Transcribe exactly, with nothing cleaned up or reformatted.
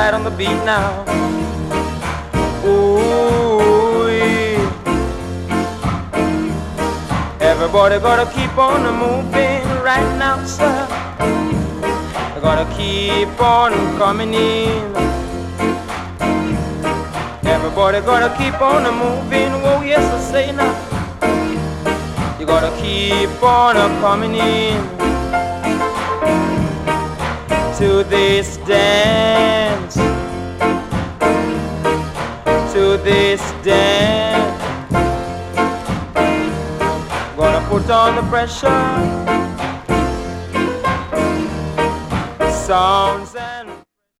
right on the beat now. Ooh, everybody gotta keep on moving right now, sir. You gotta keep on coming in. Everybody gotta keep on moving. Oh yes, I say now. You gotta keep on coming in to this dance, to this dance. Gonna put on the pressure, sounds and